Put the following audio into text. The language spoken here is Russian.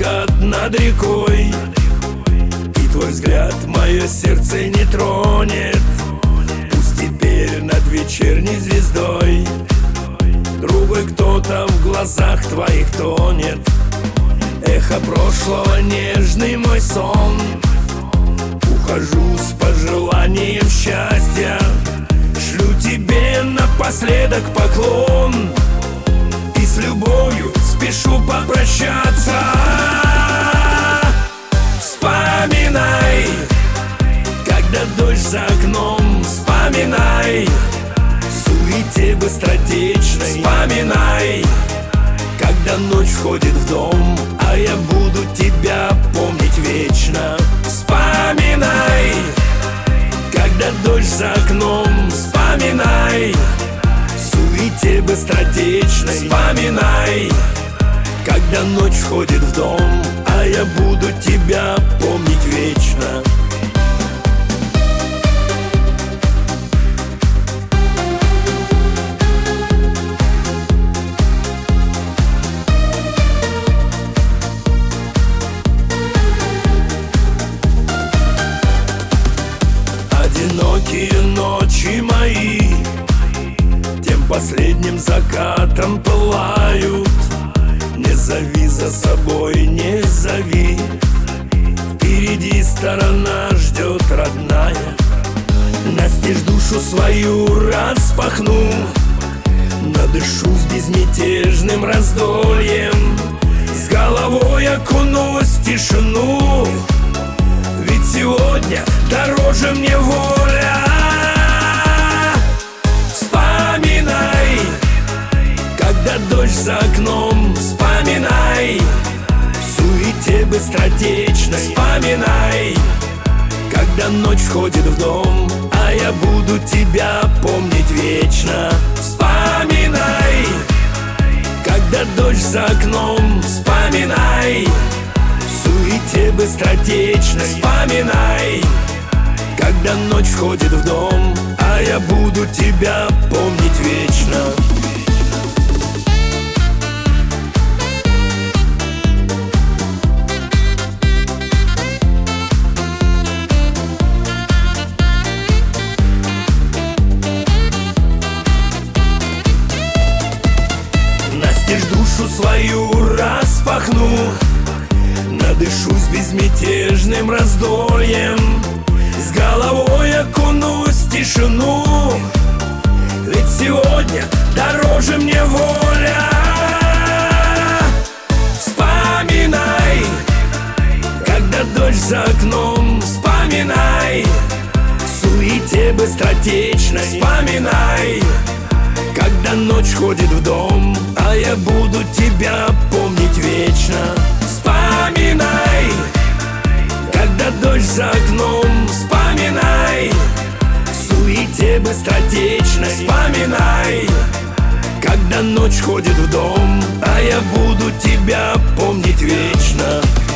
закат над рекой, и твой взгляд мое сердце не тронет. Пусть теперь над вечерней звездой другой кто-то в глазах твоих тонет. Эхо прошлого, нежный мой сон. Ухожу с пожеланием счастья, шлю тебе напоследок поклон, и с любовью спешу попрощаться. Вспоминай, когда дождь за окном, вспоминай в суете быстротечной. Вспоминай, когда ночь входит в дом, а я буду тебя помнить вечно. Вспоминай, когда дождь за окном, вспоминай в суете быстротечной. Вспоминай, когда ночь входит в дом, а я буду тебя помнить вечно. Одинокие ночи мои тем последним закатом пылают. Не зови за собой, не зови, впереди сторона ждет родная. Настежь душу свою распахну, надышусь безмятежным раздольем, с головой окунусь в тишину. Ведь сегодня дороже мне воля. Вспоминай, когда дождь за окном, вспоминай в суете быстротечной. Вспоминай, когда ночь входит в дом, а я буду тебя помнить вечно. Вспоминай, когда дождь за окном, вспоминай в суете быстротечной. Вспоминай, когда ночь входит в дом, а я буду тебя помнить вечно. Настежь душу свою распахну, надышусь безмятежным раздольем, с головой окунусь в тишину. Ведь сегодня дороже мне воля. Вспоминай, когда дождь за окном, вспоминай в суете быстротечной. Вспоминай, когда ночь входит в дом, а я буду тебя помнить вечно. Вспоминай, когда дождь за окном, вспоминай в суете быстротечной. Вспоминай, когда ночь входит в дом, а я буду тебя помнить вечно.